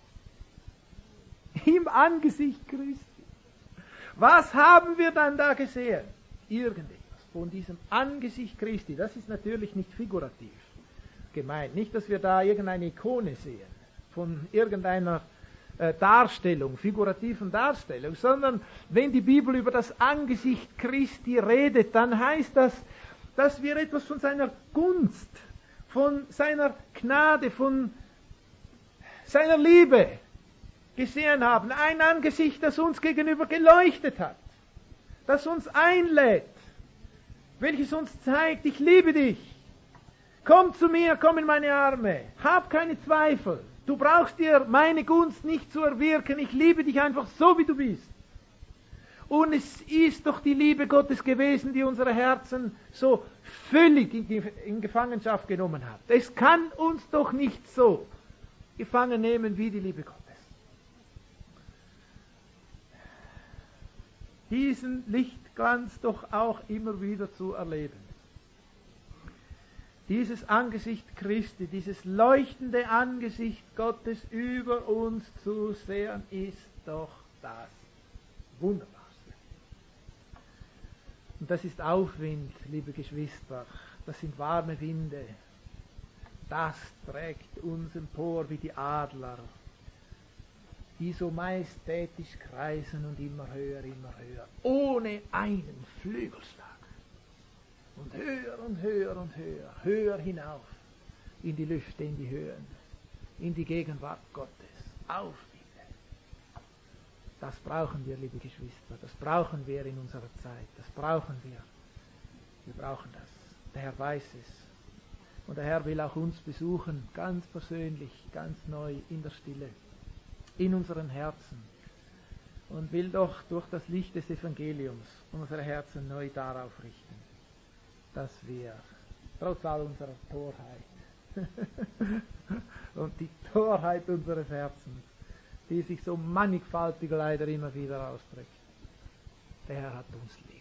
Im Angesicht Christi. Was haben wir dann da gesehen? Irgendetwas von diesem Angesicht Christi. Das ist natürlich nicht figurativ gemeint. Nicht, dass wir da irgendeine Ikone sehen von irgendeiner Darstellung, figurativen Darstellung, sondern wenn die Bibel über das Angesicht Christi redet, dann heißt das, dass wir etwas von seiner Gunst, von seiner Gnade, von seiner Liebe gesehen haben. Ein Angesicht, das uns gegenüber geleuchtet hat, das uns einlädt, welches uns zeigt, ich liebe dich. Komm zu mir, komm in meine Arme. Hab keine Zweifel. Du brauchst dir meine Gunst nicht zu erwirken. Ich liebe dich einfach so, wie du bist. Und es ist doch die Liebe Gottes gewesen, die unsere Herzen so völlig in Gefangenschaft genommen hat. Es kann uns doch nicht so gefangen nehmen wie die Liebe Gottes. Diesen Lichtglanz doch auch immer wieder zu erleben. Dieses Angesicht Christi, dieses leuchtende Angesicht Gottes über uns zu sehen, ist doch das Wunderbarste. Und das ist Aufwind, liebe Geschwister, das sind warme Winde. Das trägt uns empor wie die Adler, die so majestätisch kreisen und immer höher, ohne einen Flügelschlag. Und höher und höher und höher, höher hinauf in die Lüfte, in die Höhen, in die Gegenwart Gottes. Auf bitte. Das brauchen wir, liebe Geschwister, das brauchen wir in unserer Zeit, das brauchen wir. Wir brauchen das. Der Herr weiß es. Und der Herr will auch uns besuchen, ganz persönlich, ganz neu, in der Stille, in unseren Herzen. Und will doch durch das Licht des Evangeliums unsere Herzen neu darauf richten, dass wir, trotz all unserer Torheit und die Torheit unseres Herzens, die sich so mannigfaltig leider immer wieder ausdrückt, der Herr hat uns lieb.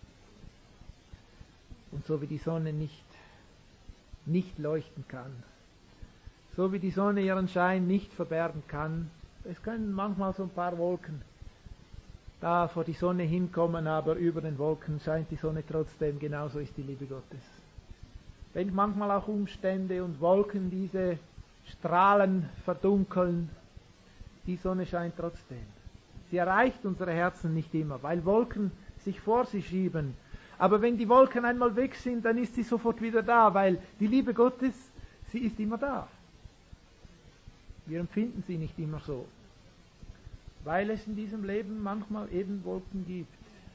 Und so wie die Sonne nicht leuchten kann, so wie die Sonne ihren Schein nicht verbergen kann, es können manchmal so ein paar Wolken da vor die Sonne hinkommen, aber über den Wolken scheint die Sonne trotzdem. Genauso ist die Liebe Gottes. Wenn manchmal auch Umstände und Wolken diese Strahlen verdunkeln, die Sonne scheint trotzdem. Sie erreicht unsere Herzen nicht immer, weil Wolken sich vor sie schieben. Aber wenn die Wolken einmal weg sind, dann ist sie sofort wieder da, weil die Liebe Gottes, sie ist immer da. Wir empfinden sie nicht immer so, weil es in diesem Leben manchmal eben Wolken gibt,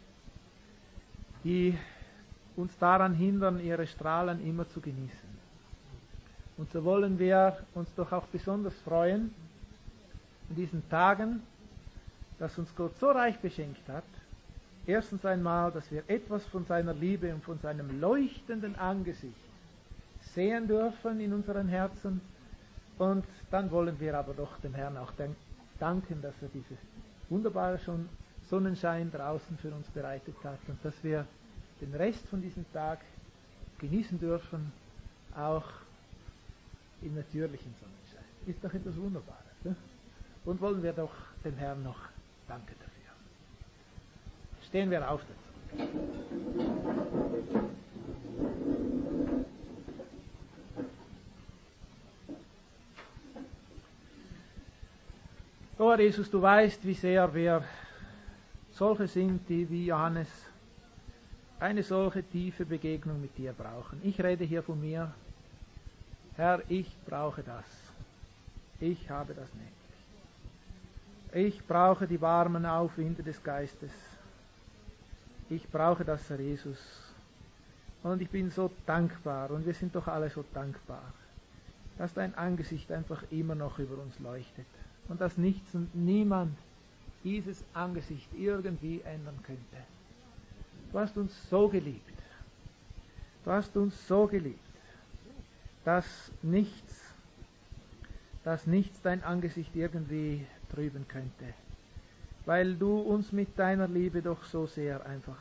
die uns daran hindern, ihre Strahlen immer zu genießen. Und so wollen wir uns doch auch besonders freuen in diesen Tagen, dass uns Gott so reich beschenkt hat. Erstens einmal, dass wir etwas von seiner Liebe und von seinem leuchtenden Angesicht sehen dürfen in unseren Herzen. Und dann wollen wir aber doch dem Herrn auch danken, dass er diese wunderbare Sonnenschein draußen für uns bereitet hat und dass wir den Rest von diesem Tag genießen dürfen, auch im natürlichen Sonnenschein. Ist doch etwas Wunderbares. Ne? Und wollen wir doch dem Herrn noch danken dafür. Stehen wir auf dazu. O Herr Jesus, du weißt, wie sehr wir solche sind, die wie Johannes eine solche tiefe Begegnung mit dir brauchen. Ich rede hier von mir. Herr, ich brauche das. Ich habe das nicht. Ich brauche die warmen Aufwinde des Geistes. Ich brauche das, Herr Jesus. Und ich bin so dankbar, und wir sind doch alle so dankbar, dass dein Angesicht einfach immer noch über uns leuchtet und dass nichts und niemand dieses Angesicht irgendwie ändern könnte. Du hast uns so geliebt. Du hast uns so geliebt, dass nichts dein Angesicht irgendwie trüben könnte, weil du uns mit deiner Liebe doch so sehr einfach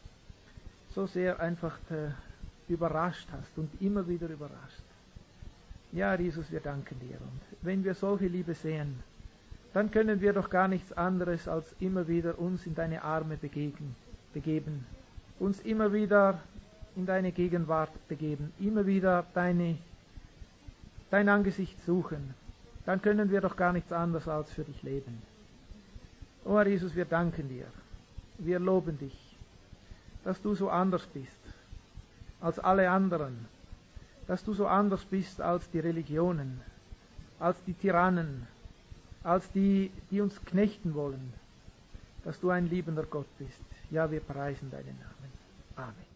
überrascht hast und immer wieder überrascht. Ja, Jesus, wir danken dir. Und wenn wir solche Liebe sehen, dann können wir doch gar nichts anderes als immer wieder uns in deine Arme begeben, uns immer wieder in deine Gegenwart begeben, immer wieder dein Angesicht suchen. Dann können wir doch gar nichts anderes als für dich leben. O Herr Jesus, wir danken dir. Wir loben dich, dass du so anders bist als alle anderen, dass du so anders bist als die Religionen, als die Tyrannen, als die uns knechten wollen, dass du ein liebender Gott bist. Ja, wir preisen deinen Namen. Amen.